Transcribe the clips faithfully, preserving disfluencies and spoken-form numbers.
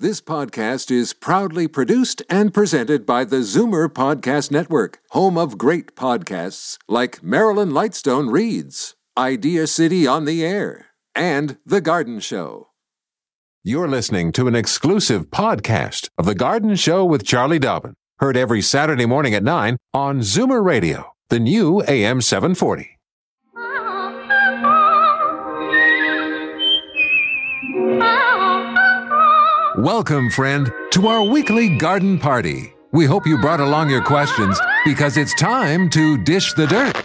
This podcast is proudly produced and presented by the Zoomer Podcast Network, home of great podcasts like Marilyn Lightstone Reads, Idea City on the Air, and The Garden Show. You're listening to an exclusive podcast of The Garden Show with Charlie Dobbin, heard every Saturday morning at nine on Zoomer Radio, the new A M seven forty. Welcome, friend, to our weekly garden party. We hope you brought along your questions because it's time to dish the dirt.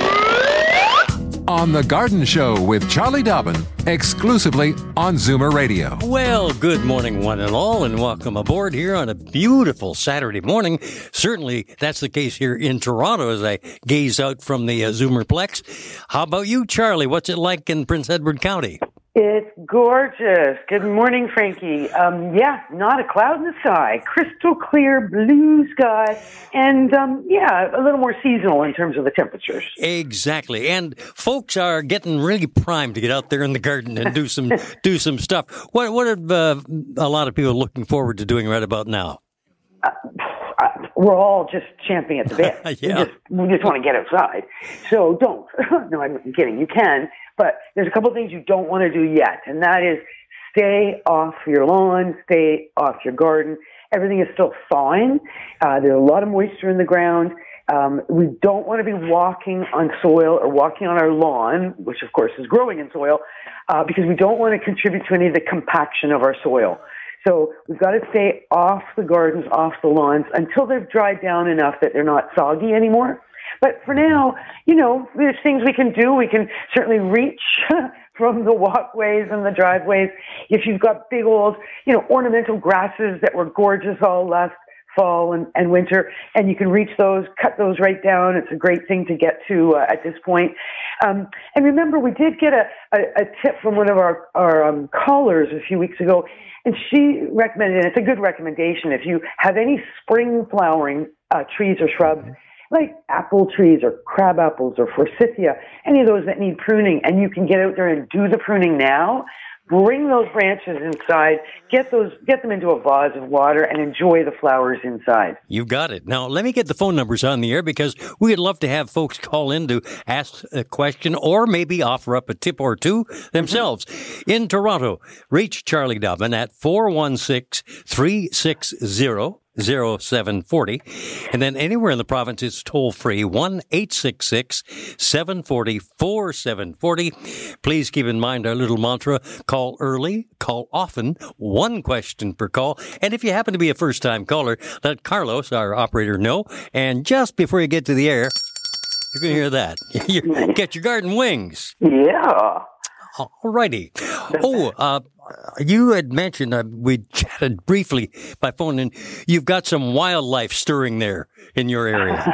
On The Garden Show with Charlie Dobbin, exclusively on Zoomer Radio. Well, good morning, one and all, and welcome aboard here on a beautiful Saturday morning. Certainly, that's the case here in Toronto as I gaze out from the uh, Zoomerplex. How about you, Charlie? What's it like in Prince Edward County? It's gorgeous. Good morning, Frankie. Um, yeah, not a cloud in the sky. Crystal clear blue sky. And, um, yeah, a little more seasonal in terms of the temperatures. Exactly. And folks are getting really primed to get out there in the garden and do some do some stuff. What, what are uh, a lot of people looking forward to doing right about now? Uh, we're all just champing at the bit. yeah. we, just, we just want to get outside. So don't. No, I'm kidding. You can. But there's a couple of things you don't want to do yet, and that is stay off your lawn, stay off your garden. Everything is still thawing. Uh, there's a lot of moisture in the ground. Um, we don't want to be walking on soil or walking on our lawn, which of course is growing in soil, uh, because we don't want to contribute to any of the compaction of our soil. So we've got to stay off the gardens, off the lawns until they've dried down enough that they're not soggy anymore. But for now, you know, there's things we can do. We can certainly reach from the walkways and the driveways. If you've got big old, you know, ornamental grasses that were gorgeous all last fall and, and winter, and you can reach those, cut those right down. It's a great thing to get to uh, at this point. Um, and remember, we did get a, a, a tip from one of our, our um, callers a few weeks ago, and she recommended, and it's a good recommendation, if you have any spring flowering uh, trees or shrubs, like apple trees or crab apples or forsythia, any of those that need pruning, and you can get out there and do the pruning now, bring those branches inside, get those, get them into a vase of water, and enjoy the flowers inside. You got it. Now, let me get the phone numbers on the air because we'd love to have folks call in to ask a question or maybe offer up a tip or two themselves. Mm-hmm. In Toronto, reach Charlie Dobbin at four one six, three six zero, zero seven four zero. And then anywhere in the province, it's toll free, one eight six six, seven four zero, four seven four zero. Please keep in mind our little mantra, call early, call often, one question per call. And if you happen to be a first-time caller, let Carlos, our operator, know. And just before you get to the air, you're going to hear that. You get your garden wings. Yeah. All righty. Oh, uh, you had mentioned, uh, we chatted briefly by phone, and you've got some wildlife stirring there in your area.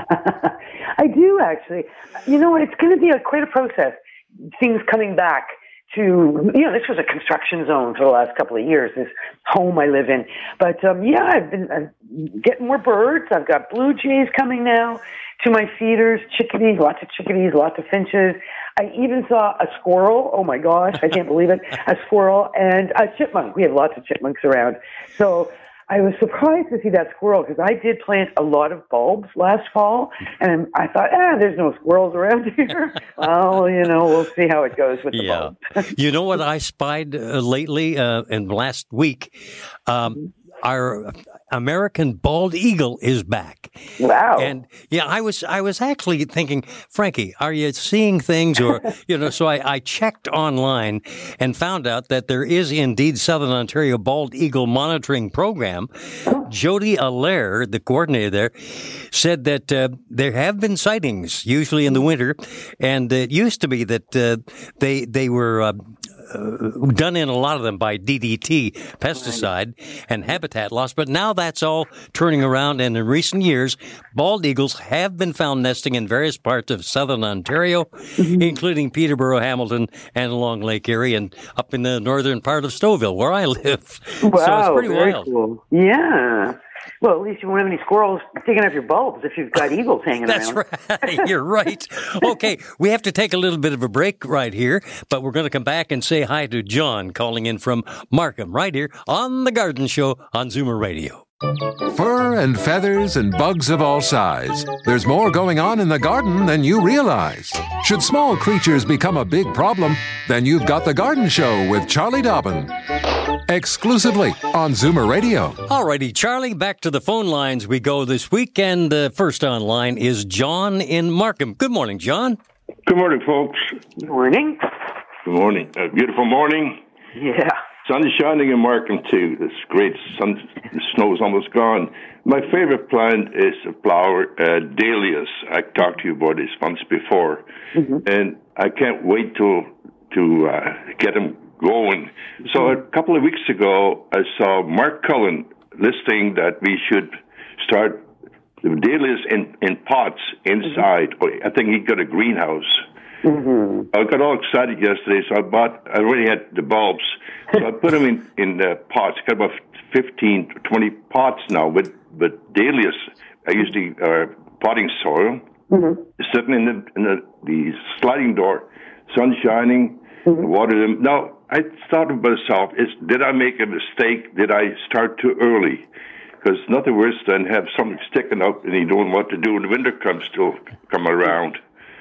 I do, actually. You know what? It's going to be a, quite a process. Things coming back to, you know, this was a construction zone for the last couple of years, this home I live in. But, um, yeah, I've been uh, getting more birds. I've got blue jays coming now to my feeders, chickadees, lots of chickadees, lots of finches. I even saw a squirrel. Oh, my gosh, I can't believe it. A squirrel and a chipmunk. We have lots of chipmunks around. So I was surprised to see that squirrel because I did plant a lot of bulbs last fall, and I thought, ah, there's no squirrels around here. Well, you know, we'll see how it goes with the yeah. bulbs. You know what I spied uh, lately uh, and last week? Um, our American bald eagle is back. Wow. And yeah, I was I was actually thinking, Frankie, are you seeing things? Or, you know, so I, I checked online and found out that there is indeed Southern Ontario Bald Eagle Monitoring Program. Jody Allaire, the coordinator there, said that uh, there have been sightings, usually in the winter, and it used to be that uh, they they were uh, uh, done in a lot of them by D D T, pesticide, and habitat loss. But now that's all turning around, and in recent years, bald eagles have been found nesting in various parts of southern Ontario, mm-hmm. including Peterborough, Hamilton, and along Lake Erie, and up in the northern part of Stouffville, where I live. Wow, so it's pretty very wild. Cool. Yeah. Well, at least you won't have any squirrels digging up your bulbs if you've got eagles hanging That's around. That's right. You're right. Okay, we have to take a little bit of a break right here, but we're going to come back and say hi to John calling in from Markham right here on The Garden Show on Zoomer Radio. Fur and feathers and bugs of all size. There's more going on in the garden than you realize. Should small creatures become a big problem, then you've got The Garden Show with Charlie Dobbin. Exclusively on Zoomer Radio. All righty, Charlie, back to the phone lines we go this week, and the first online is John in Markham. Good morning, John. Good morning, folks. Good morning. Good morning. A beautiful morning. Yeah. Sun is shining in Markham, too. This great sun, the snow's almost gone. My favorite plant is a flower, uh, dahlias. I talked to you about this once before. Mm-hmm. And I can't wait to, to uh, get them going. So mm-hmm. a couple of weeks ago, I saw Mark Cullen listing that we should start the dahlias in, in pots inside. Mm-hmm. I think he got a greenhouse. Mm-hmm. I got all excited yesterday, so I bought, I already had the bulbs, so I put them in, in the pots. I got about fifteen, twenty pots now with, with dahlias. I use the uh, potting soil, mm-hmm. sitting in the, in the, the sliding door, sun shining, mm-hmm. water them. Now, I thought to myself, is, did I make a mistake? Did I start too early? Because nothing worse than have something sticking up and you don't know what to do when the winter comes to come around.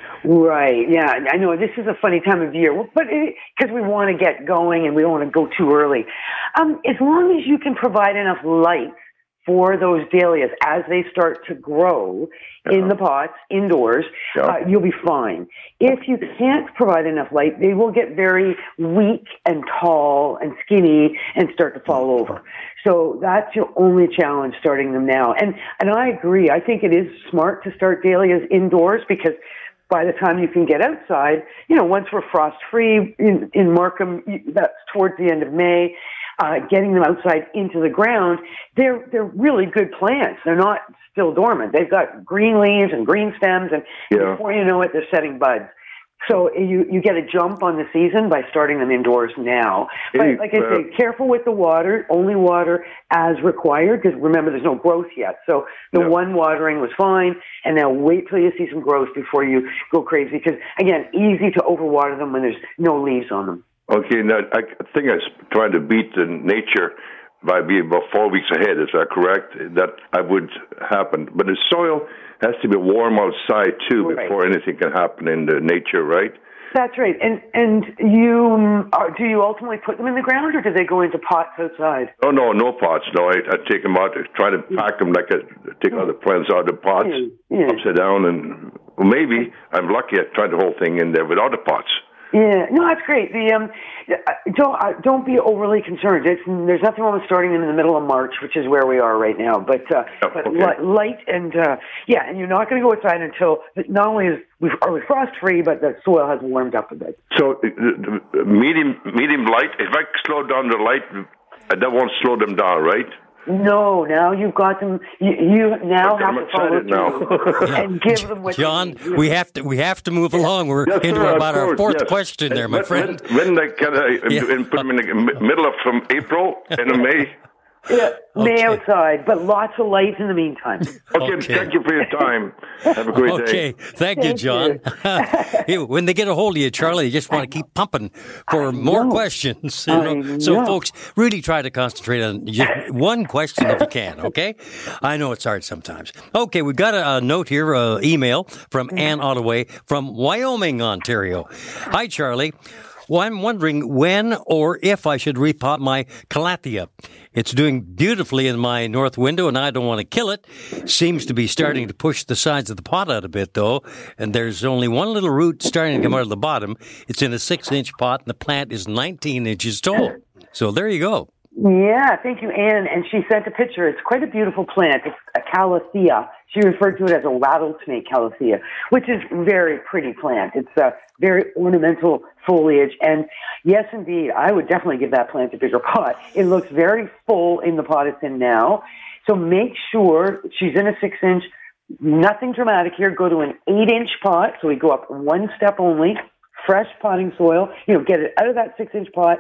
Right, yeah, I know this is a funny time of year, but because we want to get going and we don't want to go too early. Um, as long as you can provide enough light for those dahlias as they start to grow yeah. in the pots, indoors, yeah. uh, you'll be fine. If you can't provide enough light, they will get very weak and tall and skinny and start to fall over. So that's your only challenge starting them now. And, and I agree. I think it is smart to start dahlias indoors because by the time you can get outside, you know, once we're frost-free in, in Markham, that's towards the end of May, uh, getting them outside into the ground, they're they're really good plants. They're not still dormant. They've got green leaves and green stems, and yeah. before you know it, they're setting buds. So you, you get a jump on the season by starting them indoors now. But like I say, careful with the water, only water as required, because remember, there's no growth yet. So the yeah. one watering was fine, and now wait till you see some growth before you go crazy, because, again, easy to overwater them when there's no leaves on them. Okay, now I think I was trying to beat the nature by being about four weeks ahead. Is that correct? That I would happen. But the soil has to be warm outside, too, right. before anything can happen in the nature, right? That's right. And and you uh, do you ultimately put them in the ground, or do they go into pots outside? Oh, no, no pots. No, I, I take them out, try to pack them like I take all the plants out of the pots, yeah. Yeah. upside down, and well, maybe I'm lucky at trying the whole thing in there without the pots. Yeah, no, that's great. The um, don't uh, don't be overly concerned. It's, there's nothing wrong with starting them in the middle of March, which is where we are right now. But uh, oh, but okay. li- light and uh, yeah, and you're not going to go outside until not only is we are we frost free, but the soil has warmed up a bit. So uh, medium medium light. If I slow down the light, that won't slow them down, right? No, now you've got them. You, you now okay, have I'm to follow through now. and give them what John, they need. we have to we have to move along. We're yes, into sir, about course, our fourth yes. question there, my when, friend. When, when they kind of yeah. put them in the middle of from April and May. Yeah, May okay. outside, but lots of light in the meantime. Okay, okay. Thank you for your time. Have a great okay. day. Okay, thank, thank you, John. You. When they get a hold of you, Charlie, you just want to keep pumping for I more know. questions. You know? I So, know. folks, really try to concentrate on just one question if you can, okay? I know it's hard sometimes. Okay, we've got a, a note here, an email from Ann Ottaway from Wyoming, Ontario. Hi, Charlie. Well, I'm wondering when or if I should repot my calathea. It's doing beautifully in my north window, and I don't want to kill it. Seems to be starting to push the sides of the pot out a bit, though, and there's only one little root starting to come out of the bottom. It's in a six-inch pot, and the plant is nineteen inches tall. So there you go. Yeah, thank you, Anne. And she sent a picture. It's quite a beautiful plant. It's a calathea. She referred to it as a rattlesnake calathea, which is a very pretty plant. It's a very ornamental foliage. And yes, indeed, I would definitely give that plant a bigger pot. It looks very full in the pot it's in now. So make sure she's in a six-inch, nothing dramatic here. Go to an eight-inch pot. So we go up one step only. Fresh potting soil, you know, get it out of that six-inch pot,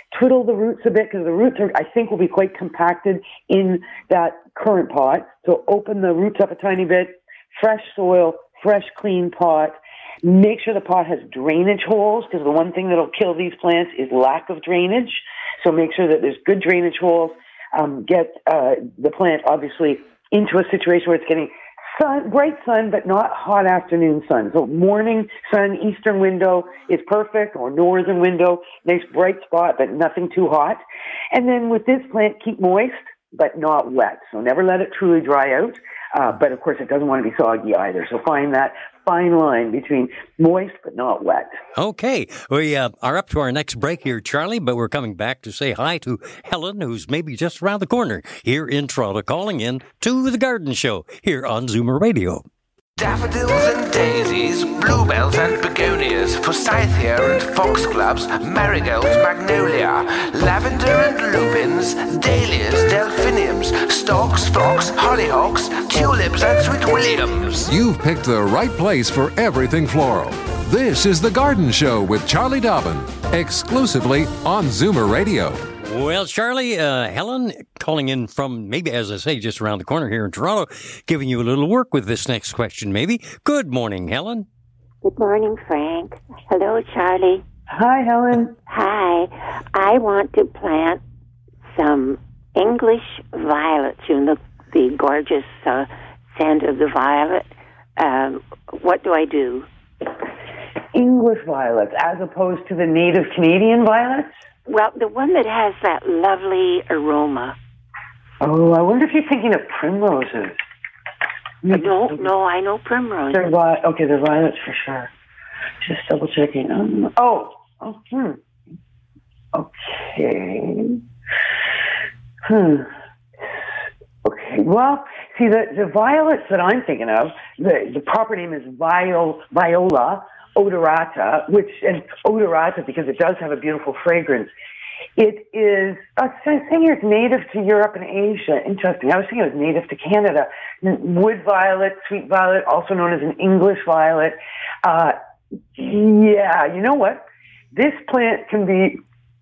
twiddle the roots a bit because the roots are, I think, will be quite compacted in that current pot. So open the roots up a tiny bit, fresh soil, fresh, clean pot. Make sure the pot has drainage holes because the one thing that'll kill these plants is lack of drainage. So make sure that there's good drainage holes. Um, get uh, the plant, obviously, into a situation where it's getting sun, bright sun, but not hot afternoon sun. So morning sun, eastern window is perfect, or northern window, nice bright spot, but nothing too hot. And then with this plant, keep moist, but not wet. So never let it truly dry out. Uh, but of course, it doesn't want to be soggy either. So find that fine line between moist but not wet. Okay. We uh, are up to our next break here, Charlie, but we're coming back to say hi to Helen, who's maybe just around the corner here in Toronto, calling in to the Garden Show here on Zoomer Radio. Daffodils and daisies, bluebells and begonias, forsythia and foxgloves, marigolds, magnolia, lavender and lupins, dahlias, delphiniums, stalks, phlox, hollyhocks, tulips and sweet williams. You've picked the right place for everything floral. This is The Garden Show with Charlie Dobbin, exclusively on Zoomer Radio. Well, Charlie, uh, Helen calling in from, maybe, as I say, just around the corner here in Toronto, giving you a little work with this next question, maybe. Good morning, Helen. Good morning, Frank. Hello, Charlie. Hi, Helen. Hi. I want to plant some English violets, you know, the gorgeous uh, scent of the violet. Um, what do I do? English violets, as opposed to the native Canadian violets? Well, the one that has that lovely aroma. Oh, I wonder if you're thinking of primroses. No, no, I know primroses. They're vi- okay, they're violets for sure. Just double checking. Um, oh, oh, hmm. Okay. Hmm. Okay. Well, see, the, the violets that I'm thinking of, the, the proper name is Viol, Viola odorata, which, and odorata because it does have a beautiful fragrance. It is, I was saying here it's native to Europe and Asia. Interesting. I was thinking it was native to Canada. Wood violet, sweet violet, also known as an English violet. Uh, yeah, you know what? This plant can be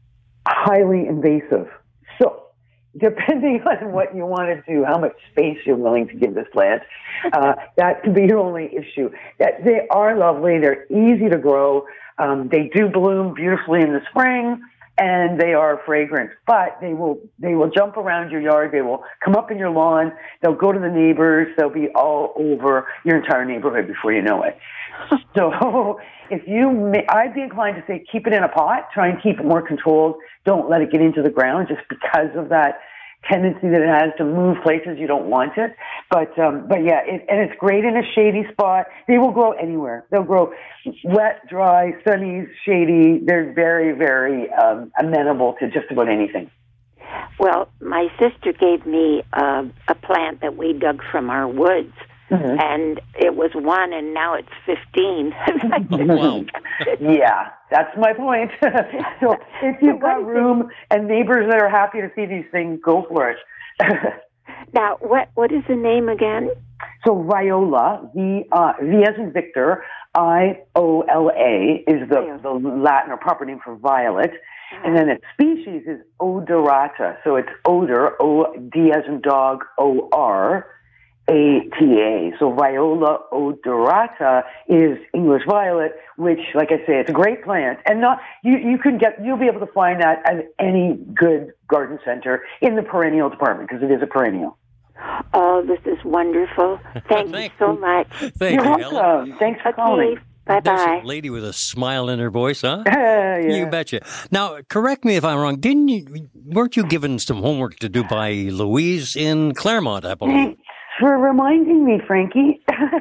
highly invasive. So, depending on what you want to do, how much space you're willing to give this plant, uh, that can be your only issue. That they are lovely. They're easy to grow. Um, they do bloom beautifully in the spring, and they are fragrant. But they will they will jump around your yard. They will come up in your lawn. They'll go to the neighbors. They'll be all over your entire neighborhood before you know it. So if you, may, I'd be inclined to say keep it in a pot. Try and keep it more controlled. Don't let it get into the ground just because of that tendency that it has to move places you don't want it. But um, but yeah, it, and it's great in a shady spot. They will grow anywhere. They'll grow wet, dry, sunny, shady. They're very, very um, amenable to just about anything. Well, my sister gave me uh, a plant that we dug from our woods. Mm-hmm. And it was one, and now it's fifteen. Wow. Yeah, that's my point. So if you've got room and neighbors that are happy to see these things, go for it. Now, what what is the name again? So Viola, V, uh, v as in Victor, I O L A is the, the Latin or proper name for violet. And then its species is odorata. So it's odor, O D as in dog, O R. A T A. So Viola odorata is English violet, which, like I say, it's a great plant. And not you, you can get, you'll be able to find that at any good garden center in the perennial department because it is a perennial. Oh, this is wonderful. Thank you so much. Thank You're you, welcome. Helen. Thanks for okay. calling. Bye-bye. There's a lady with a smile in her voice, huh? Uh, yeah. You betcha. Now, correct me if I'm wrong. Didn't you, weren't you given some homework to do by Louise in Claremont, I believe? For reminding me, Frankie.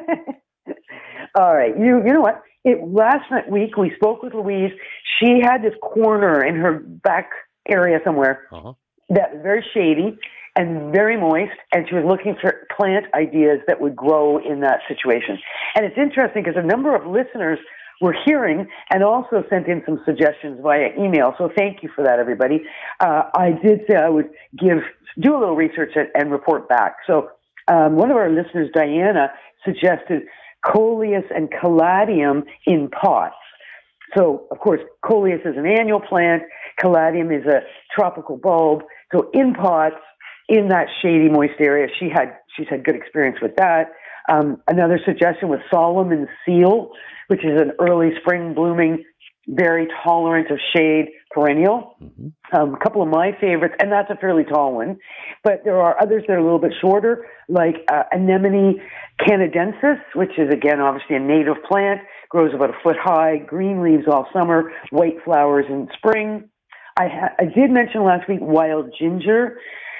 All right. You you know what? It last night week we spoke with Louise. She had this corner in her back area somewhere uh-huh. that was very shady and very moist, and she was looking for plant ideas that would grow in that situation. And it's interesting because a number of listeners were hearing and also sent in some suggestions via email. So thank you for that, everybody. Uh, I did say I would give do a little research and, and report back. So Um, one of our listeners, Diana, suggested coleus and caladium in pots. So, of course, coleus is an annual plant. Caladium is a tropical bulb. So in pots, in that shady, moist area, she had she's had good experience with that. Um, another suggestion was Solomon Seal, which is an early spring blooming, very tolerant of shade perennial. Mm-hmm. Um, a couple of my favorites, and that's a fairly tall one, but there are others that are a little bit shorter, like uh, Anemone canadensis, which is, again, obviously a native plant, grows about a foot high, green leaves all summer, white flowers in spring. I, ha- I did mention last week wild ginger,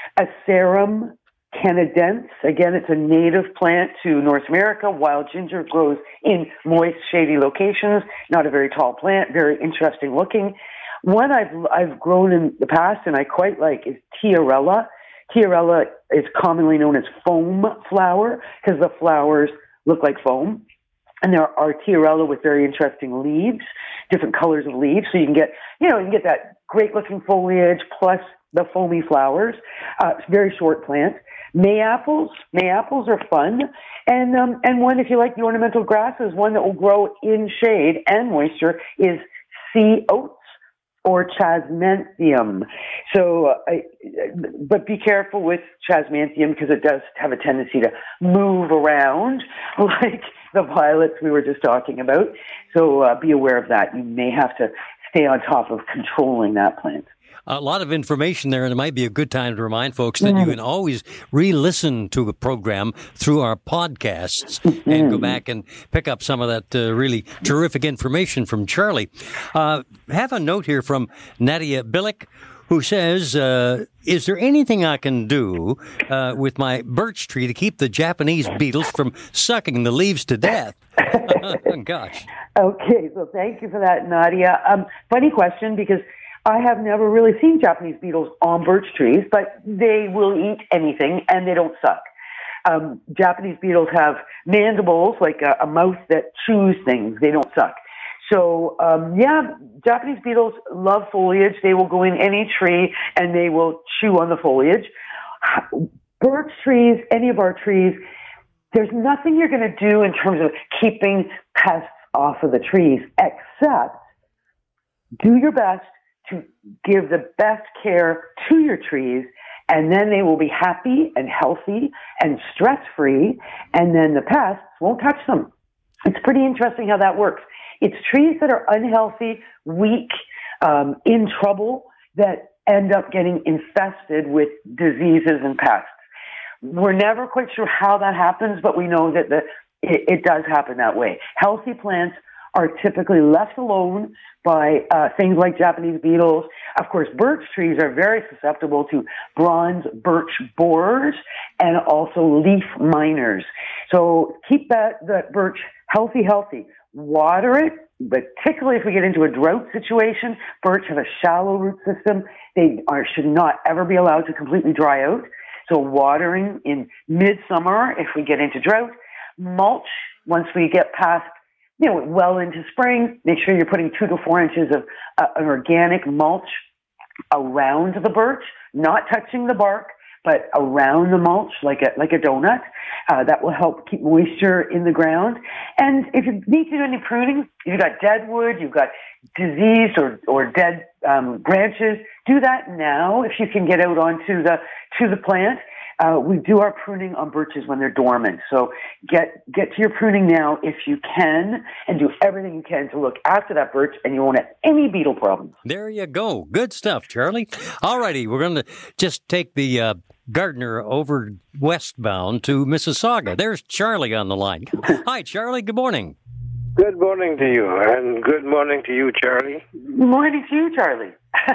Asarum canadense. Again, it's a native plant to North America. Wild ginger grows in moist, shady locations. Not a very tall plant, very interesting looking. One I've I've grown in the past and I quite like is Tiarella. Tiarella is commonly known as foam flower because the flowers look like foam. And there are Tiarella with very interesting leaves, different colors of leaves. So you can get, you know, you can get that great looking foliage plus the foamy flowers. Uh, it's a very short plant. Mayaples. Mayaples are fun. And, um, and one, if you like the ornamental grasses, one that will grow in shade and moisture is sea oats or chasmanthium. So, uh, I, but be careful with chasmanthium because it does have a tendency to move around like the violets we were just talking about. So uh, be aware of that. You may have to stay on top of controlling that plant. A lot of information there, and it might be a good time to remind folks that you can always re-listen to a program through our podcasts and go back and pick up some of that uh, really terrific information from Charlie. Uh, have a note here from Nadia Billick, who says, uh, is there anything I can do uh, with my birch tree to keep the Japanese beetles from sucking the leaves to death? Gosh. Okay, so thank you for that, Nadia. Um, funny question, because I have never really seen Japanese beetles on birch trees, but they will eat anything and they don't suck. Um, Japanese beetles have mandibles, like a, a mouth that chews things. They don't suck. So, um, yeah, Japanese beetles love foliage. They will go in any tree and they will chew on the foliage. Birch trees, any of our trees, there's nothing you're going to do in terms of keeping pests off of the trees, except do your best to give the best care to your trees, and then they will be happy and healthy and stress-free, and then the pests won't touch them. It's pretty interesting how that works. It's trees that are unhealthy, weak, um, in trouble that end up getting infested with diseases and pests. We're never quite sure how that happens, but we know that the, it, it does happen that way. Healthy plants are typically left alone by uh, things like Japanese beetles. Of course, birch trees are very susceptible to bronze birch borers and also leaf miners. So keep that, that birch healthy, healthy. Water it, particularly if we get into a drought situation. Birch have a shallow root system. They are, should not ever be allowed to completely dry out. So watering in midsummer if we get into drought. Mulch once we get past, you know, well into spring. Make sure you're putting two to four inches of uh, an organic mulch around the birch, not touching the bark, but around the mulch like a like a donut. Uh, that will help keep moisture in the ground. And if you need to do any pruning, if you've got dead wood, you've got diseased or, or dead um, branches, do that now if you can get out onto the to the plant. Uh, we do our pruning on birches when they're dormant. So get get to your pruning now if you can, and do everything you can to look after that birch, and you won't have any beetle problems. There you go. Good stuff, Charlie. All righty, we're going to just take the uh, gardener over westbound to Mississauga. There's Charlie on the line. Hi, Charlie. Good morning. Good morning to you, and good morning to you, Charlie. Good morning to you, Charlie.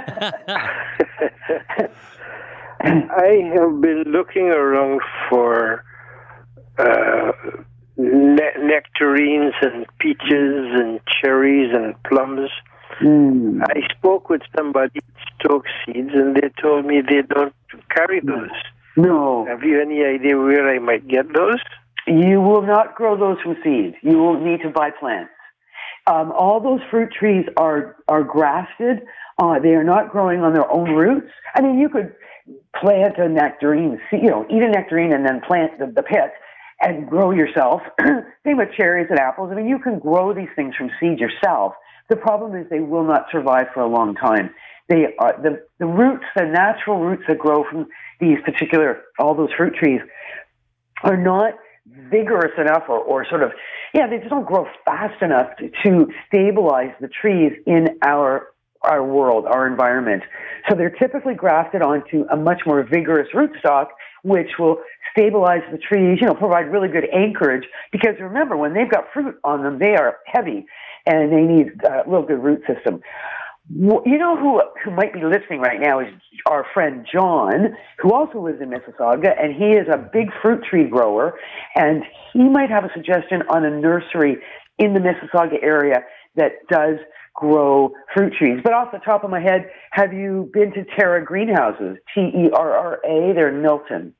I have been looking around for uh, ne- nectarines and peaches and cherries and plums. Mm. I spoke with somebody at Stoke Seeds, and they told me they don't carry those. No. Have you any idea where I might get those? You will not grow those from seed. You will need to buy plants. Um, all those fruit trees are are grafted. Uh, they are not growing on their own roots. I mean, you could plant a nectarine, you know, eat a nectarine and then plant the, the pit and grow yourself. Same with cherries and apples. I mean, you can grow these things from seed yourself. The problem is they will not survive for a long time. They are the, the roots, the natural roots that grow from these particular, all those fruit trees are not vigorous enough or, or sort of, yeah, they just don't grow fast enough to, to stabilize the trees in our our world, our environment. So they're typically grafted onto a much more vigorous rootstock, which will stabilize the trees, you know, provide really good anchorage. Because remember, when they've got fruit on them, they are heavy and they need a real good root system. You know who who might be listening right now is our friend John, who also lives in Mississauga, and he is a big fruit tree grower, and he might have a suggestion on a nursery in the Mississauga area that does grow fruit trees. But off the top of my head, have you been to Terra Greenhouses? T E R R A, they're in Milton.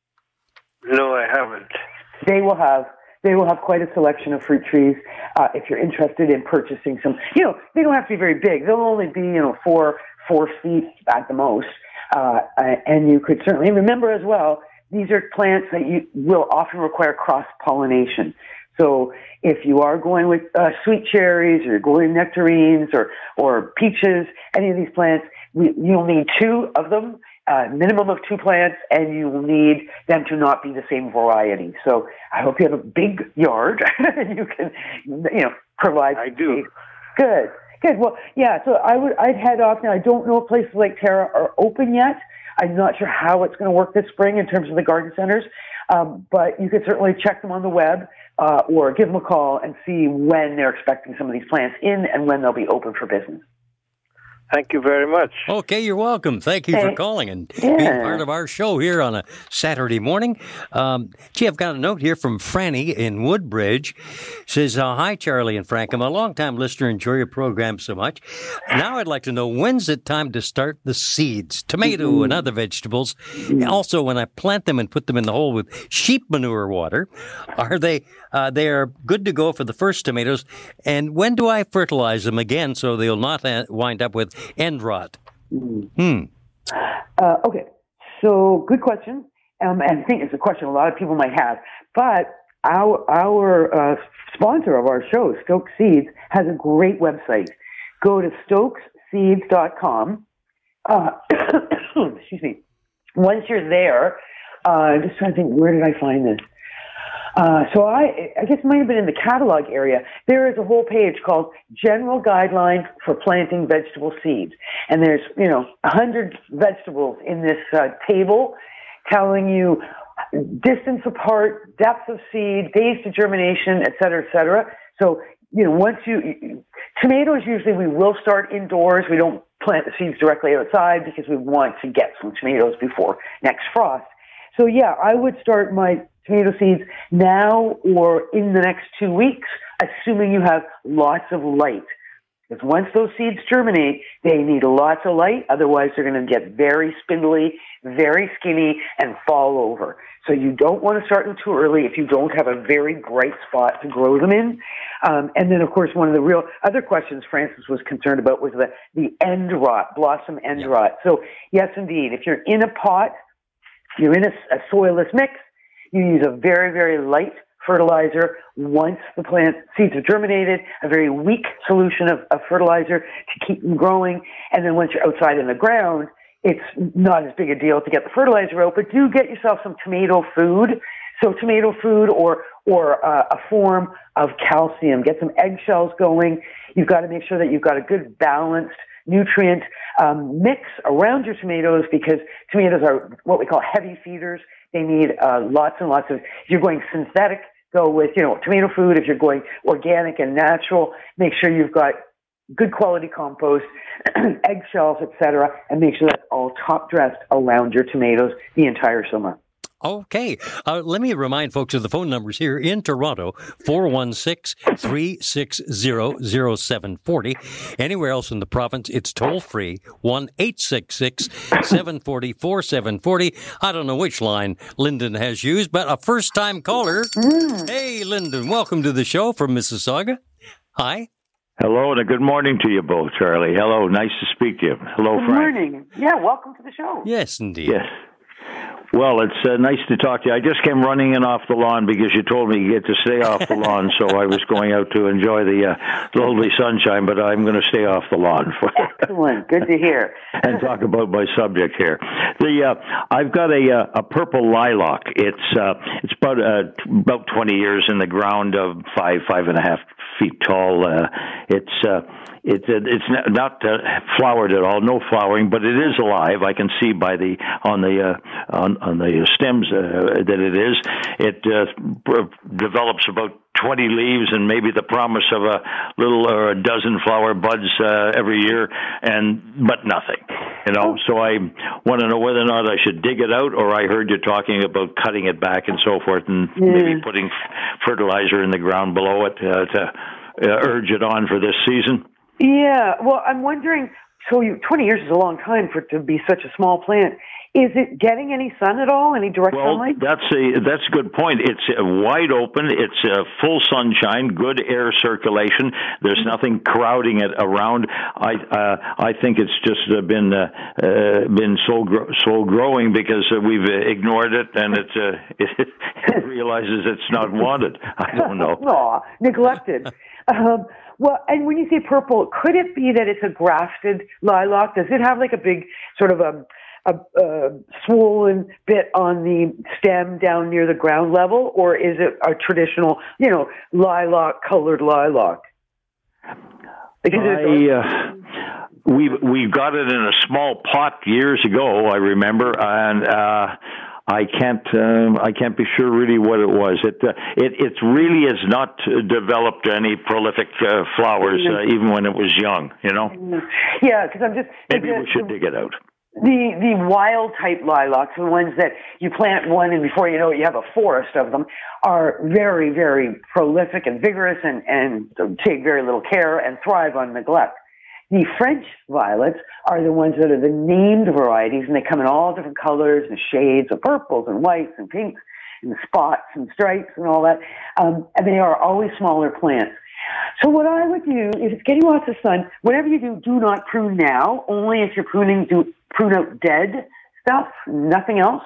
No, I haven't. They will have They will have quite a selection of fruit trees uh, if you're interested in purchasing some. You know, they don't have to be very big. They'll only be, you know, four four feet at the most. Uh, and you could certainly remember as well, these are plants that you will often require cross-pollination. So if you are going with uh, sweet cherries or going with nectarines or, or peaches, any of these plants, we, you'll need two of them. Uh, minimum of two plants, and you will need them to not be the same variety. So I hope you have a big yard and you can, you know, provide. I do. Space. Good, good. Well, yeah. So I would, I'd head off now. I don't know if places like Terra are open yet. I'm not sure how it's going to work this spring in terms of the garden centers, um, but you could certainly check them on the web uh, or give them a call and see when they're expecting some of these plants in and when they'll be open for business. Thank you very much. Okay, you're welcome. Thank you for calling and yeah. being part of our show here on a Saturday morning. Um, gee, I've got a note here from Franny in Woodbridge. Says, uh, hi, Charlie and Frank. I'm a long-time listener. Enjoy your program so much. Now I'd like to know, when's it time to start the seeds, tomato mm-hmm. and other vegetables? Mm-hmm. Also, when I plant them and put them in the hole with sheep manure water, are they uh, they are good to go for the first tomatoes? And when do I fertilize them again so they'll not wind up with end rot? Hmm. Uh, okay, so good question. Um, and I think it's a question a lot of people might have. But our our uh, sponsor of our show, Stokes Seeds, has a great website. Go to stokes seeds dot com. Uh, excuse me. Once you're there, uh, I'm just trying to think, where did I find this? Uh, so I, I guess it might have been in the catalog area. There is a whole page called General Guidelines for Planting Vegetable Seeds. And there's, you know, a hundred vegetables in this uh, table telling you distance apart, depth of seed, days to germination, et cetera, et cetera. So, you know, once you, tomatoes usually we will start indoors. We don't plant the seeds directly outside because we want to get some tomatoes before next frost. So yeah, I would start my tomato seeds now or in the next two weeks, assuming you have lots of light. Because once those seeds germinate, they need lots of light. Otherwise, they're going to get very spindly, very skinny, and fall over. So you don't want to start them too early if you don't have a very bright spot to grow them in. Um, and then, of course, one of the real other questions Francis was concerned about was the, the end rot, blossom end yeah. rot. So yes, indeed, if you're in a pot, you're in a, a soilless mix, you use a very, very light fertilizer once the plant seeds have germinated, a very weak solution of, of fertilizer to keep them growing. And then once you're outside in the ground, it's not as big a deal to get the fertilizer out, but do get yourself some tomato food. So tomato food or or uh, a form of calcium. Get some eggshells going. You've got to make sure that you've got a good balanced nutrient um, mix around your tomatoes because tomatoes are what we call heavy feeders. They need uh, lots and lots of, if you're going synthetic, go with, you know, tomato food. If you're going organic and natural, make sure you've got good quality compost, eggshells, et cetera, and make sure that's all top dressed around your tomatoes the entire summer. Okay. Uh, let me remind folks of the phone numbers here in Toronto, four one six, three six zero, zero seven four zero. Anywhere else in the province, it's toll-free, one eight six six, seven four zero, four seven four zero. I don't know which line Lyndon has used, but a first-time caller. Mm. Hey, Lyndon, welcome to the show from Mississauga. Hi. Hello, and a good morning to you both, Charlie. Hello, nice to speak to you. Hello, good Frank. Good morning. Yeah, welcome to the show. Yes, indeed. Yes. Well, it's uh, nice to talk to you. I just came running in off the lawn because you told me you get to stay off the lawn, so I was going out to enjoy the uh, lovely sunshine, but I'm going to stay off the lawn. For Excellent. Good to hear. and talk about my subject here. The uh, I've got a a purple lilac. It's uh, it's about uh, about twenty years in the ground, of five five and a half feet tall. Uh, it's uh, it's it's not uh, flowered at all, no flowering, but it is alive. I can see by the on the uh, on on the stems uh, that it is. It uh, develops about twenty leaves and maybe the promise of a little or a dozen flower buds uh, every year, and but nothing, you know. So I want to know whether or not I should dig it out, or I heard you talking about cutting it back and so forth, and yeah. maybe putting fertilizer in the ground below it uh, to uh, urge it on for this season. Yeah, well, I'm wondering. So, you, twenty years is a long time for it to be such a small plant. Is it getting any sun at all? Any direct well, sunlight? Well, that's a that's a good point. It's uh, wide open. It's uh, full sunshine, good air circulation. There's mm-hmm. nothing crowding it around. I uh, I think it's just uh, been uh, uh, been slow gro- slow growing because uh, we've uh, ignored it, and it, uh, it it realizes it's not wanted. I don't know. Aw, neglected. um, well, and when you say purple, could it be that it's a grafted lilac? Does it have like a big sort of a a, a swollen bit on the stem down near the ground level, or is it a traditional, you know, lilac-colored lilac? I, uh, we we got it in a small pot years ago, I remember, and uh, I can't um, I can't be sure really what it was. It uh, it it really has not developed any prolific uh, flowers, uh, even when it was young. You know. Yeah, because I'm just maybe we should dig it out. The the wild type lilacs, the ones that you plant one and before you know it, you have a forest of them, are very, very prolific and vigorous and, and take very little care and thrive on neglect. The French violets are the ones that are the named varieties, and they come in all different colors and shades of purples and whites and pinks and spots and stripes and all that. Um, and they are always smaller plants. So what I would do, if it's getting lots of sun, whatever you do, do not prune now. Only if you're pruning, do prune out dead stuff, nothing else.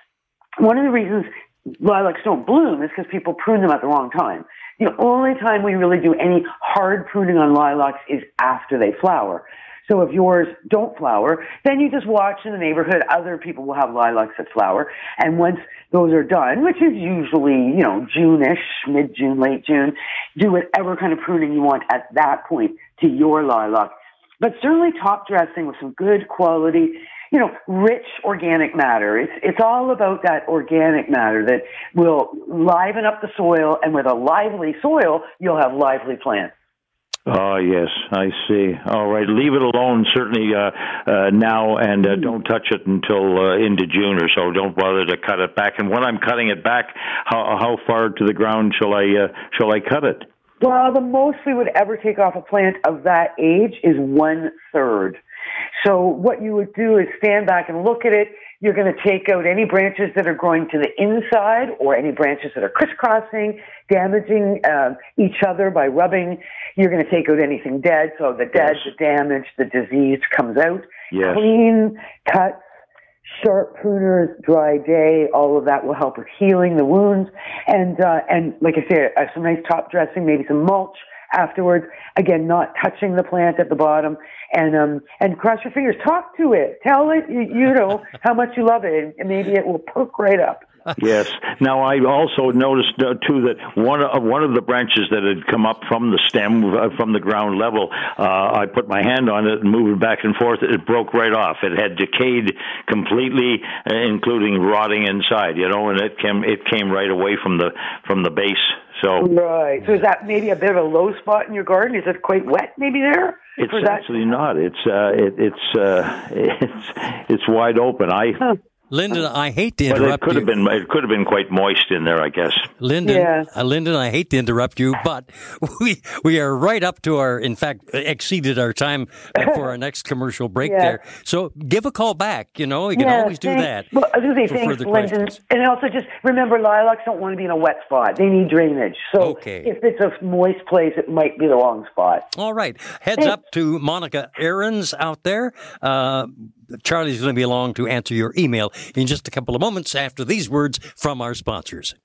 One of the reasons lilacs don't bloom is because people prune them at the wrong time. The only time we really do any hard pruning on lilacs is after they flower. So if yours don't flower, then you just watch in the neighborhood. Other people will have lilacs that flower. And once those are done, which is usually, you know, June-ish, mid-June, late June, do whatever kind of pruning you want at that point to your lilac. But certainly top dressing with some good quality, you know, rich organic matter. It's, it's all about that organic matter that will liven up the soil. And with a lively soil, you'll have lively plants. Oh, yes, I see. All right, leave it alone, certainly uh, uh, now, and uh, don't touch it until uh, into June or so. Don't bother to cut it back. And when I'm cutting it back, how, how far to the ground shall I uh, shall I cut it? Well, the most we would ever take off a plant of that age is one third. So what you would do is stand back and look at it. You're going to take out any branches that are growing to the inside or any branches that are crisscrossing, damaging uh, each other by rubbing. You're going to take out anything dead. So the dead, yes. the damage, the disease comes out. Yes. Clean cuts, sharp pruners, dry day, all of that will help with healing the wounds. And, uh, and like I said, uh, some nice top dressing, maybe some mulch afterwards. Again, not touching the plant at the bottom, and um, and cross your fingers. Talk to it. Tell it you, you know how much you love it, and maybe it will perk right up. Yes. Now, I also noticed, uh, too, that one of, one of the branches that had come up from the stem, uh, from the ground level, uh, I put my hand on it and moved it back and forth. It broke right off. It had decayed completely, uh, including rotting inside, you know, and it came it came right away from the from the base. So Right. So is that maybe a bit of a low spot in your garden? Is it quite wet maybe there? It's actually not. It's, uh, it, it's, uh, it's, it's wide open. I... Huh. Lyndon, I hate to interrupt but it could you. Have been, it could have been quite moist in there, I guess. Lyndon, yeah. uh, Lyndon, I hate to interrupt you, but we we are right up to our, in fact, exceeded our time for our next commercial break yeah. there. So give a call back, you know, you can yeah, always do thanks. that. Well, I was going to say thanks, Lyndon. And also just remember, lilacs don't want to be in a wet spot. They need drainage. So okay. if it's a moist place, it might be the wrong spot. All right. Heads thanks. up to Monica Ahrens out there. Uh, Charlie's going to be along to answer your email in just a couple of moments after these words from our sponsors.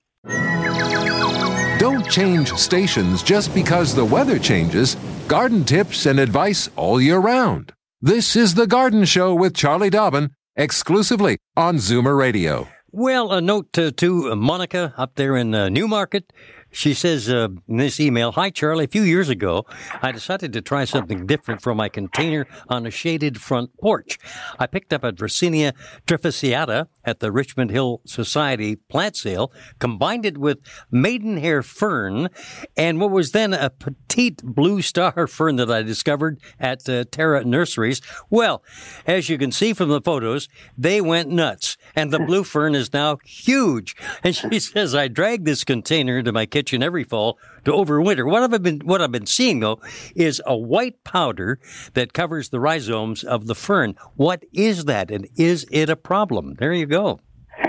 Don't change stations just because the weather changes. Garden tips and advice all year round. This is The Garden Show with Charlie Dobbin, exclusively on Zoomer Radio. Well, a note to, to Monica up there in uh, Newmarket. She says uh, in this email, "Hi, Charlie. A few years ago, I decided to try something different for my container on a shaded front porch. I picked up a Dracaena trifasciata at the Richmond Hill Society plant sale, combined it with maidenhair fern, and what was then a petite blue star fern that I discovered at uh, Terra Nurseries. Well, as you can see from the photos, they went nuts, and the blue fern is now huge." And she says, "I dragged this container into my kitchen kitchen every fall to overwinter. What I've been what I've been seeing though is a white powder that covers the rhizomes of the fern. What is that, and is it a problem?" There you go.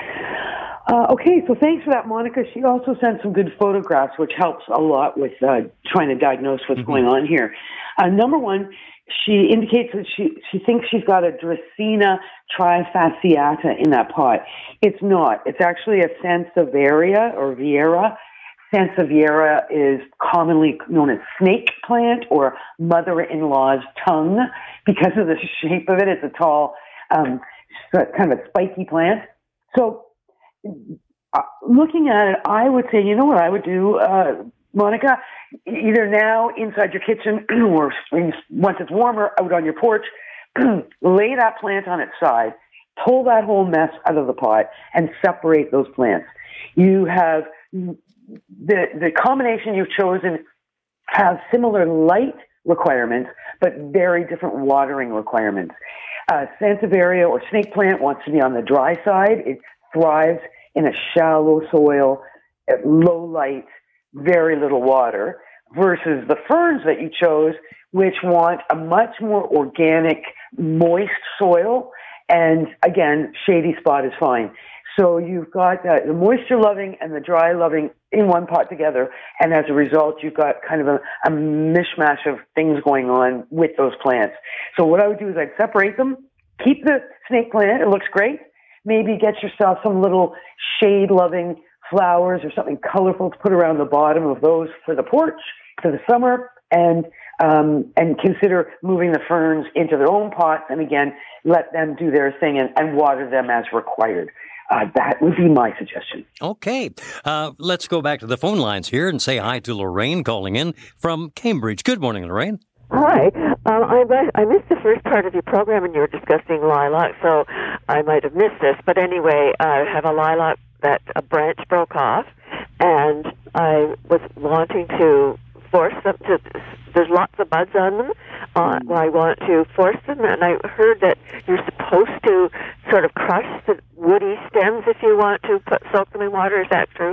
Uh, okay, so thanks for that, Monica. She also sent some good photographs, which helps a lot with uh, trying to diagnose what's mm-hmm. going on here. Uh, number one, she indicates that she, she thinks she's got a Dracaena trifasciata in that pot. It's not. It's actually a Sansevieria or Viera. Sansevieria is commonly known as snake plant or mother-in-law's tongue because of the shape of it. It's a tall, um, kind of a spiky plant. So uh, looking at it, I would say, you know what I would do, uh, Monica? Either now inside your kitchen or once it's warmer out on your porch, lay that plant on its side, pull that whole mess out of the pot, and separate those plants. You have... The the combination you've chosen has similar light requirements, but very different watering requirements. Uh, Sansevieria or snake plant wants to be on the dry side. It thrives in a shallow soil, at low light, very little water, versus the ferns that you chose, which want a much more organic, moist soil. And again, shady spot is fine. So you've got uh, the moisture-loving and the dry-loving in one pot together, and as a result, you've got kind of a, a mishmash of things going on with those plants. So what I would do is I'd separate them, keep the snake plant, it looks great. Maybe get yourself some little shade-loving flowers or something colorful to put around the bottom of those for the porch for the summer, and um, and consider moving the ferns into their own pots, and again, let them do their thing and, and water them as required. Uh, that would be my suggestion. Okay. Uh, let's go back to the phone lines here and say hi to Lorraine calling in from Cambridge. Good morning, Lorraine. Hi. Um, I, I missed the first part of your program when you were discussing lilac, so I might have missed this. But anyway, I have a lilac that a branch broke off, and I was wanting to force them to... There's lots of buds on them. Uh, well, I want to force them, and I heard that you're supposed to sort of crush the woody stems if you want to put soak them in water. Is that true?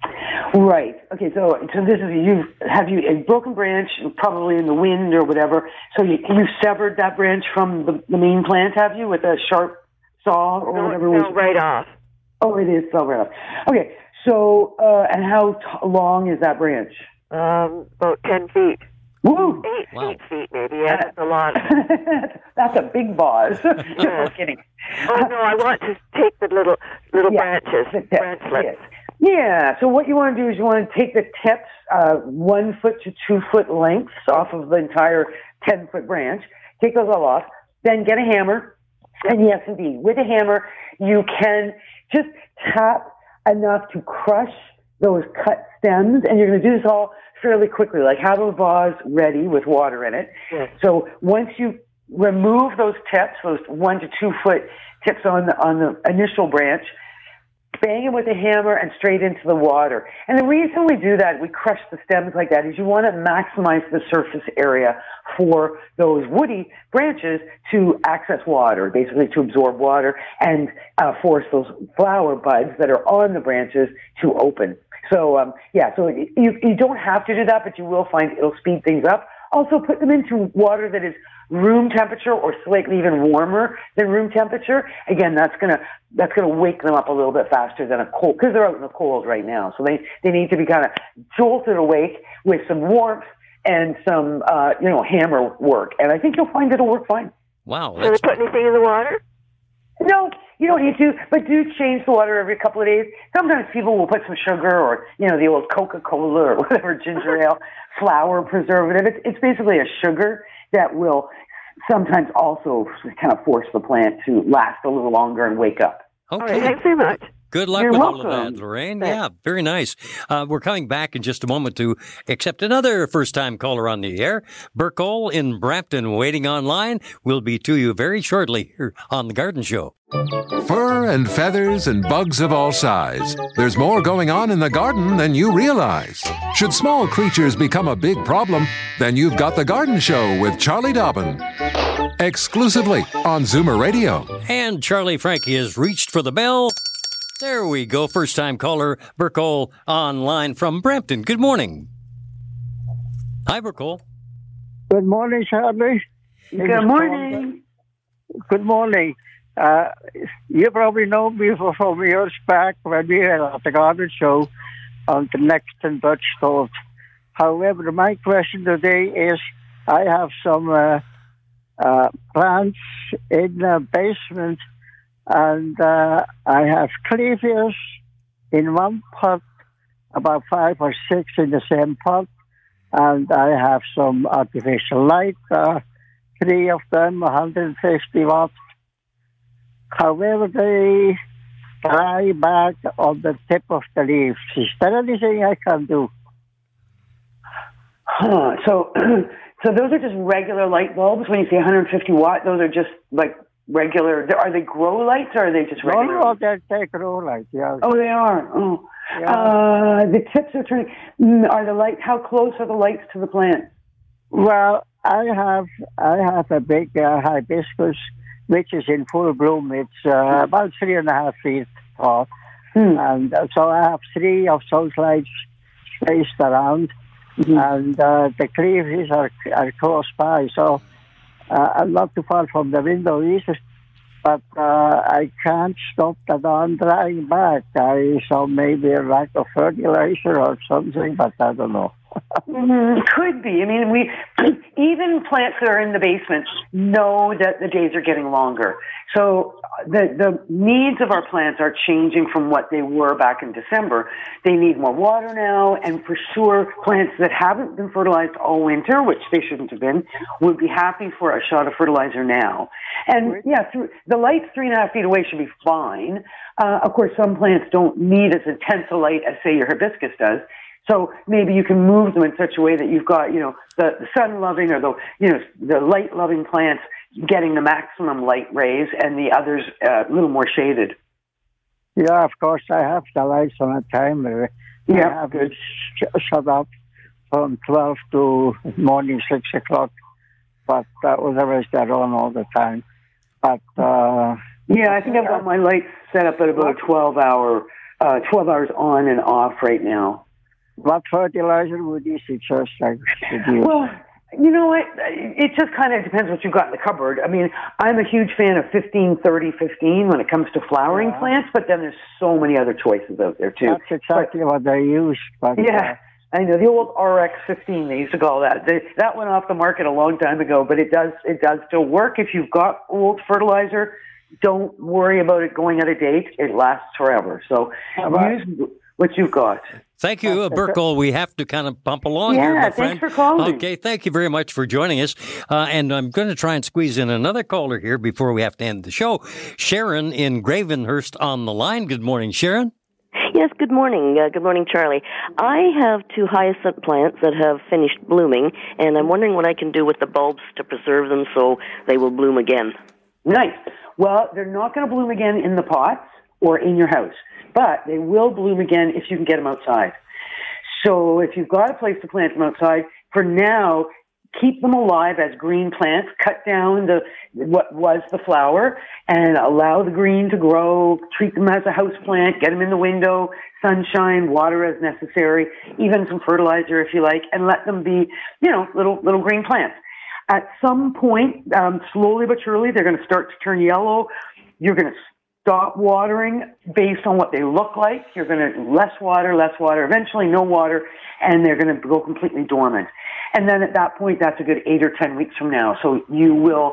Right. Okay. So, so this is you have you a broken branch, probably in the wind or whatever. So you you severed that branch from the, the main plant, have you, with a sharp saw or no, whatever? No, was... right off. Oh, it is so right off. Okay. So, uh, and how t- long is that branch? Um, about ten feet. Woo! Eight, wow. eight feet, maybe. Yeah, that's a lot. That's a big vase. I'm kidding. Oh no, I want to take the little little yeah, branches, the tips, branchlets. Yes. Yeah. So what you want to do is you want to take the tips, uh, one foot to two foot lengths off of the entire ten foot branch. Take those all off. Then get a hammer, and yes, indeed, with a hammer you can just tap enough to crush those cut stems, and you're going to do this all fairly quickly, like have a vase ready with water in it. Yes. So once you remove those tips, those one to two foot tips on the, on the initial branch, bang it with a hammer and straight into the water. And the reason we do that, we crush the stems like that, is you want to maximize the surface area for those woody branches to access water, basically to absorb water and uh, force those flower buds that are on the branches to open. So, um, yeah, so you, you don't have to do that, but you will find it'll speed things up. Also, put them into water that is room temperature or slightly even warmer than room temperature. Again, that's gonna that's gonna wake them up a little bit faster than a cold, because they're out in the cold right now. So they they need to be kind of jolted awake with some warmth and some uh, you know hammer work. And I think you'll find it'll work fine. Wow. Do they put anything in the water? No, you don't need to, but do change the water every couple of days. Sometimes people will put some sugar or, you know, the old Coca-Cola or whatever, ginger ale, flour preservative. It's, it's basically a sugar that will sometimes also kind of force the plant to last a little longer and wake up. Okay. All right, thanks very much. Good luck You're with welcome. all of that, Lorraine. Thanks. Yeah, very nice. Uh, we're coming back in just a moment to accept another first-time caller on the air. Burkle in Brampton waiting online. We'll be to you very shortly here on The Garden Show. Fur and feathers and bugs of all size. There's more going on in the garden than you realize. Should small creatures become a big problem, then you've got The Garden Show with Charlie Dobbin. Exclusively on Zoomer Radio. And Charlie Frankie has reached for the bell. There we go. First-time caller, Burkle, online from Brampton. Good morning. Hi, Burkle. Good morning, Charlie. Good morning. Good morning. Uh, you probably know me for from years back when we were at the Garden Show on the Next and Dutch Stove. However, my question today is, I have some uh, uh, plants in the basement, and uh, I have clevias in one pot, about five or six in the same pot, and I have some artificial light, uh, three of them, one hundred fifty watts. However, they dry back on the tip of the leaves. Is there anything I can do? Huh. So, so those are just regular light bulbs. When you say one hundred fifty watt, those are just like regular. Are they grow lights or are they just regular? No, no, they're, they're grow lights, yeah. Oh, they are. Oh, Yeah. uh, the tips are turning. Mm, Are the lights? How close are the lights to the plant? Well, I have I have a big uh, hibiscus, which is in full bloom. It's uh, about three and a half feet tall. Hmm. And uh, so I have three of those lights spaced around. Mm-hmm. And uh, the cleaves are, are close by, so uh, I'm not too far from the window either. But uh, I can't stop the dawn drying back. I saw maybe a lack of fertilizer or something, but I don't know. Mm, could be. I mean, we even plants that are in the basement know that the days are getting longer. So the the needs of our plants are changing from what they were back in December. They need more water now, and for sure, plants that haven't been fertilized all winter, which they shouldn't have been, would be happy for a shot of fertilizer now. And yeah, through, the light three and a half feet away should be fine. Uh, of course, some plants don't need as intense a light as, say, your hibiscus does. So maybe you can move them in such a way that you've got, you know, the, the sun-loving or the, you know, the light-loving plants getting the maximum light rays and the others uh, a little more shaded. Yeah, of course, I have the lights on a timer. Yeah. I have it sh- shut up from twelve to morning six o'clock, but uh, otherwise they're on all the time. But uh, yeah, I think I've got my lights set up at about a twelve hour, uh, twelve hours on and off right now. What fertilizer would you suggest I should use? Well, you know what? It just kind of depends what you've got in the cupboard. I mean, I'm a huge fan of fifteen thirty fifteen when it comes to flowering yeah. plants, but then there's so many other choices out there, too. That's exactly but, what I use. But, yeah. Uh, I know, the old R X fifteen, they used to call that. They, that went off the market a long time ago, but it does it does still work. If you've got old fertilizer, don't worry about it going out of date. It lasts forever. So right. use what you've got. Thank you, uh, Burkle. We have to kind of bump along yeah, here, my thanks friend. for calling. Okay, thank you very much for joining us. Uh, and I'm going to try and squeeze in another caller here before we have to end the show. Sharon in Gravenhurst on the line. Good morning, Sharon. Yes, good morning. Uh, good morning, Charlie. I have two hyacinth plants that have finished blooming, and I'm wondering what I can do with the bulbs to preserve them so they will bloom again. Nice. Well, they're not going to bloom again in the pots or in your house, but they will bloom again if you can get them outside. So if you've got a place to plant them outside, for now, keep them alive as green plants. Cut down the what was the flower and allow the green to grow. Treat them as a house plant. Get them in the window, sunshine, water as necessary, even some fertilizer if you like, and let them be, you know, little little green plants. At some point, um, slowly but surely, they're going to start to turn yellow. You're going to stop watering based on what they look like. You're going to less water, less water, eventually no water, and they're going to go completely dormant. And then at that point, that's a good eight or ten weeks from now. So you will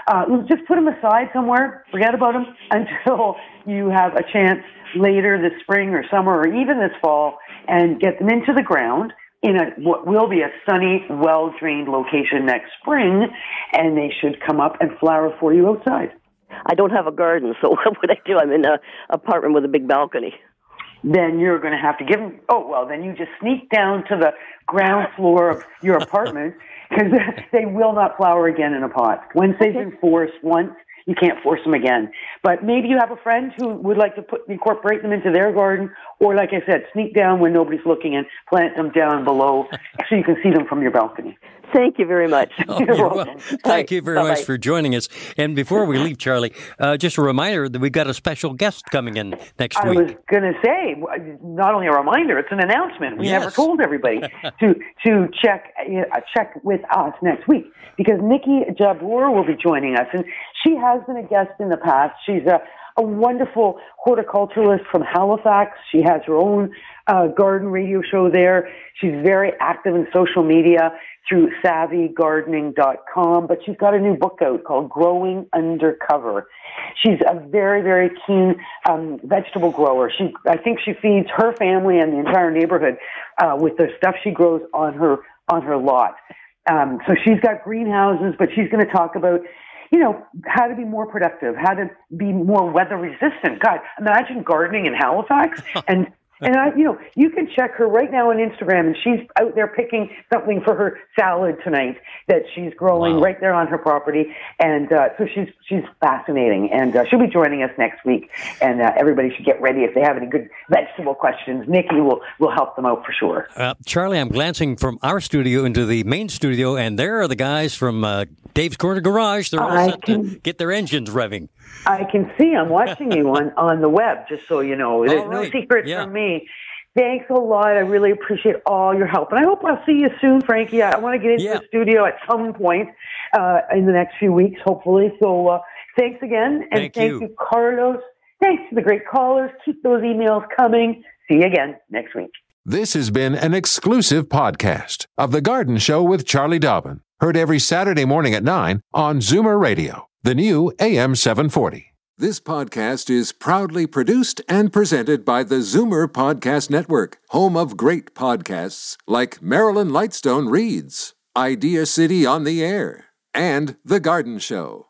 uh, just put them aside somewhere. Forget about them until you have a chance later this spring or summer or even this fall, and get them into the ground in a what will be a sunny, well-drained location next spring, and they should come up and flower for you outside. I don't have a garden, so what would I do? I'm in an apartment with a big balcony. Then you're going to have to give them, oh, well, then you just sneak down to the ground floor of your apartment, because they will not flower again in a pot. Once they've been forced once, you can't force them again. But maybe you have a friend who would like to put incorporate them into their garden, or like I said, sneak down when nobody's looking and plant them down below so you can see them from your balcony. Thank you very much. Oh, you're welcome. Thank right. you very Bye-bye. much for joining us. And before we leave, Charlie, uh, just a reminder that we've got a special guest coming in next I week. I was going to say, not only a reminder, it's an announcement. We yes. never told everybody to to check uh, check with us next week, because Nikki Jabbour will be joining us, and she has been a guest in the past. She's a a wonderful horticulturalist from Halifax. She has her own uh, garden radio show there. She's very active in social media through savvy gardening dot com, but she's got a new book out called Growing Undercover. She's a very, very keen um, vegetable grower. She, I think she feeds her family and the entire neighborhood uh, with the stuff she grows on her on her lot. Um, so she's got greenhouses, but she's going to talk about, you know, how to be more productive, how to be more weather resistant. God, imagine gardening in Halifax. And, and I, you know, you can check her right now on Instagram, and she's out there picking something for her salad tonight that she's growing wow. right there on her property. And uh, so she's she's fascinating. And uh, she'll be joining us next week. And uh, everybody should get ready if they have any good vegetable questions. Nikki will, will help them out for sure. Uh, Charlie, I'm glancing from our studio into the main studio, and there are the guys from uh, Dave's Corner Garage. They're all I set can, to get their engines revving. I can see. I'm watching you on, on the web, just so you know. There's right. no secrets yeah. from me. Thanks a lot. I really appreciate all your help. And I hope I'll see you soon, Frankie. I, I want to get into yeah. the studio at some point uh, in the next few weeks, hopefully. So uh, thanks again. And thank, thank you. you, Carlos. Thanks to the great callers. Keep those emails coming. See you again next week. This has been an exclusive podcast of The Garden Show with Charlie Dobbin. Heard every Saturday morning at nine on Zoomer Radio, the new A M seven forty. This podcast is proudly produced and presented by the Zoomer Podcast Network, home of great podcasts like Marilyn Lightstone Reads, Idea City on the Air, and The Garden Show.